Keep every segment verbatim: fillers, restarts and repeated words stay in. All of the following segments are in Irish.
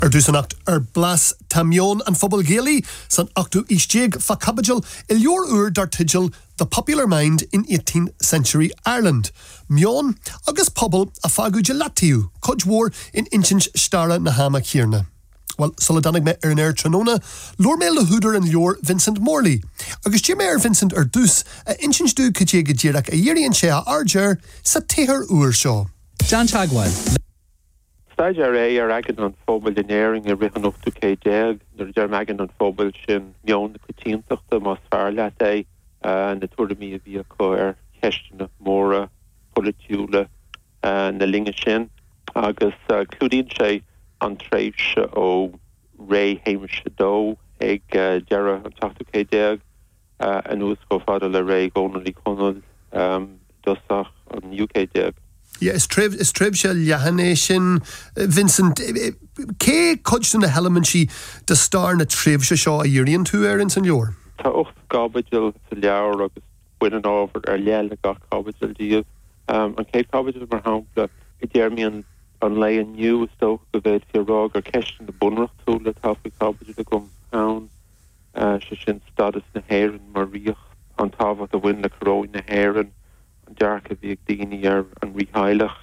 Er dus an acht er blas tamion an phobal gaeli san achtu isjig fa cabajal ilior ur dartigil the popular mind in eighteenth century Ireland. Mion agus pobl a fagu gelatiu codjwar in inchinch stara na hama kierna. Well, solidanig me er nair Tronona, lor me le hooder and lior Vincent Morley. Agus jim er Vincent er dus a inchinch du kajig jirak a yirian shea arger sa teher ur shaw. John Chagwell. Stajar é ar agad an fóbal denéring a rihan of two K deag, nar jar magan an fóbal sin mion na cuitíntaachta mas fear leat é na tuairmí a bhí acu ar ceistena móra, politiúla na linge sin, agus clúdíonn sé an tréimhse ó ré héimiise dó ag deara an two K deag an ús go fada le ré gónalí conal dosach an U K deag. Yeah, is trib is trib shall yahanation Vincent K codged the helamanchi the star na trib shaw a Urian two er in senior. Ta och gabajil to lear agus winning over er lele ga gabajil div um an K gabajil mar hampla idermian an lay a new stoke of it for rog or question the bunrach tool that half gabajil to come down uh shin status na hair and maria on top of the wind the crow in the hair and Dark of the Dini er and reheilig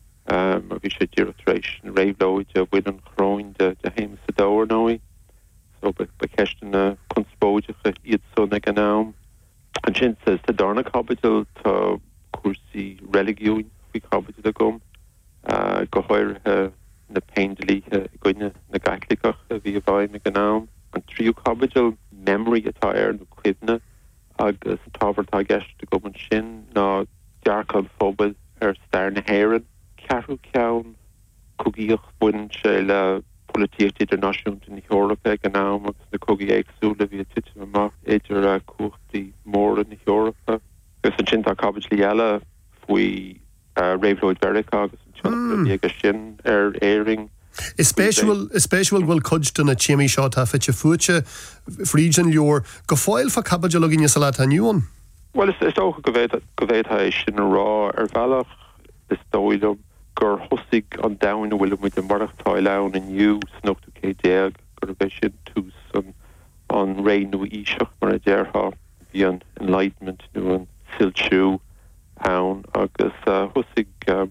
um we should do iteration ravelo to win and crown the the Hames door now so but by question uh conspoge it so naganam and chin says the Darna capital to kursi religio we capital the gum uh go hoir uh na paindly goine na gatlikach vi vai naganam and trio capital memory attire no quidna agus tower tagesh to go and shin na Jarkal phobal er star na hairan Caru Cown Coogie win shell politiek international in Europe and now the Coogie egg sula via titum mark eter courti more in Europe gus an chinta cabbage liala we Ravloid Verica gus shin er airing Especial especial will cudged in a chimmy shot half at your future region your go foil for cabbage login your salata new one. Well, it's it's ook geweet geweet hij is in raw er vallig is doilum gur husig on down will with the mark toilown and you snook to K deag gur vision to some on rain no ishach mar derha beyond enlightenment nu an silchu hound agus husig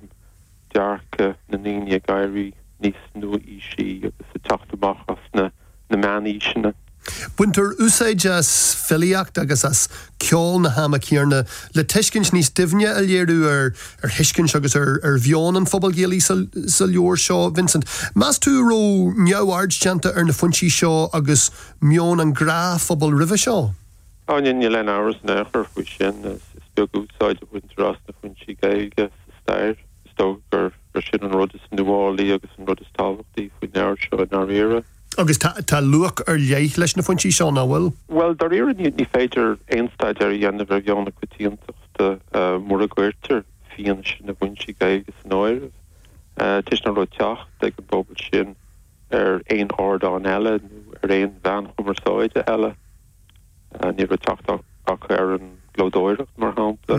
dark na ninia gairi nis nu ishi agus a tachtamachas na na manishna Winter usajas filiacht agus as kjol na hama kierna le tishkins nís divnia a lieru er er hiskins agus er er vion an phobal geli sal sal your shaw Vincent mas tu ro new arch chanta er na funchi shaw agus mion an gra phobal river shaw Onion yelen hours na her fushin is spug outside of winter as na funchi gaiga stair stoker rushin an rodis new orly agus an rodis talvti fu now show an era Agus ta ta look er leich leis na funchi shaw na well Well dar era ni ni fader einstad er yan ver yon kwitientchte uh moragwerter fian na funchi gaiga noir uh tishna ro tach de bobel shin er ein hard on ella er ein van homersoide ella ni ro tach ak er an glodoir mar hapla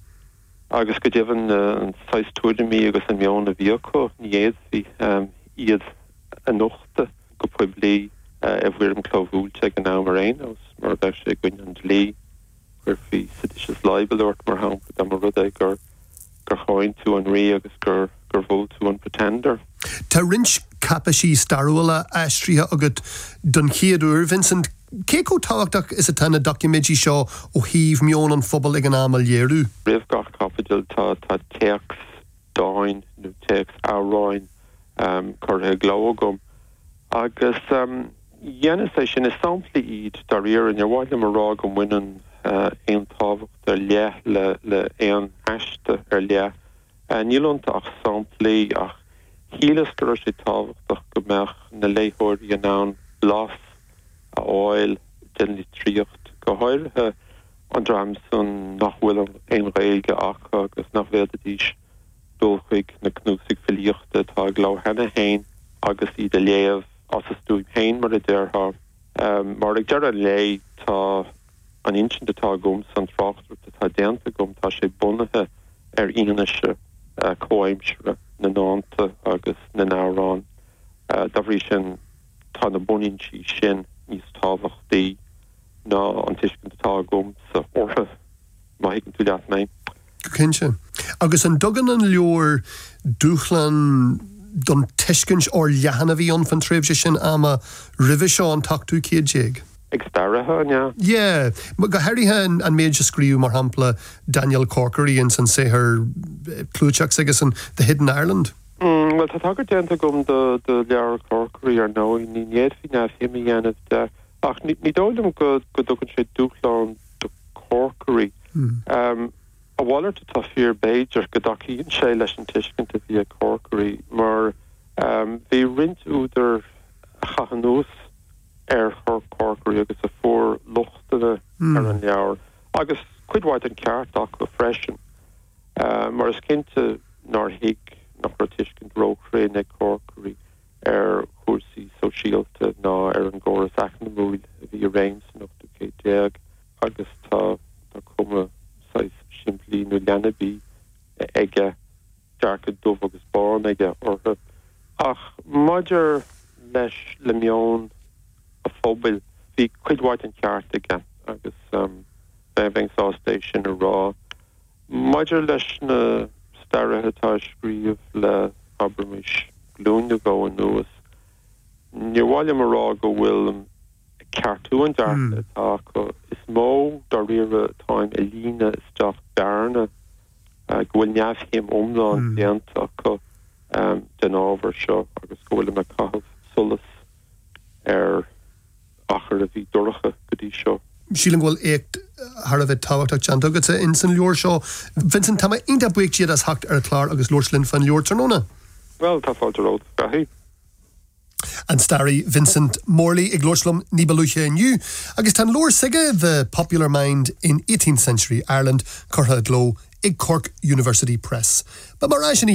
agus go given an size tour de mi agus an mion a vico ni vi um iad a nochte go probably uh, if we're in Clovul check an hour rain I was more actually going on Lee where fi seditious libel or more home but I'm a rudde gur gur hoin to an re agus gur gur vote to an pretender Ta rinch capashi starula astria agut dun chiadur Vincent Keiko Tawakdak is a tana documenti shaw o heave mion an phobal ag an amal yeru Riv gach capital ta ta tex doin nu tex aroin um cor he glowgum agus um yenna session is samply eat darir and your while marag and winning uh ein tav der le le le ein ashte er le and you don't ach samply ach healer stroshi tav doch gemach na lehor you know loss oil den litricht geheul an dramson nach will ein rege ach agus nach werde dich dolchig na knusig verlichte tag lau hanne hein agus i de lev as stu hein mar der ha um mar ag jar lei tá an inchen de tá gom san tracht de tá dente gom tá sé bonne er inise koimsre na nante agus na naran Dabhrí sin tá na bunin si sin níos tábhachtaí ná an tuiscint atá gom sa ortha má higann tú leat mé. Cinse. Agus an dogan an leor dúchlan don tuiscint or lehanana bhí an fan tréimhse sin ama ribh seo an tachtú céad déag. Ag starathe, yeah. Yeah, but go hairíthe an, an méid scríú mar hampla Daniel Corkery and san sé her plúteach agus an The Hidden Ireland. Mm, well, tá tagar déanta gom de, de leabhar Corkery ar nó ní néad hí ná himi dhéanamh de ach ní dóilm go go dogann sé dúchláin de Corkery. Mm. Um, a bhhailr tá fíor béidir go dacíonn sé leis an tuiscint a bhí a Corkery mar um, bhí rint úidir chachanús ar chur Corkery agus a fór luchtaine mm. ar an leabhar agus cuidhhaid an ceart ach go freisin uh, mar is cinnte nar hiig nach ra tuiscint róchré na Corkery ar chuairsaí sosiálta ná ar an gcóras acna múil a bhí a réim san ochtú cé déag agus tá tá cuma sais siimplí nó leanabí ige dearcha dubh agus bán ige ortha ach maidir leis le mion a phobal hí cuidhhaid an ceart aige agus um, bheith sástation a rá maidir leis na starathe tá scríomh le Abramis glúne go an nuas níorhhaile mar rá go bhfuil ceartú an dearcha atá go is mó dar riamh táim a lína isteach bearna uh, go bhfuil neamhchéim omláin déanta go um, den ábhar seo agus go bhfuil me caithfh solas ar achar a bhí doracha go dtí seo. Sílan bhfuil écht har a bheith táhachtach teantagata in san leor seo. Vincent, tá inta buic siad as hacht ar a clár agus leorslinn fan leor tarnóna? Well, tá fáilte ród gaithí. An starry Vincent Morley ag glorslum ní beluche iniu agus tan lór sige The Popular Mind in eighteenth century Ireland curtha gló ag Cork University Press. But mar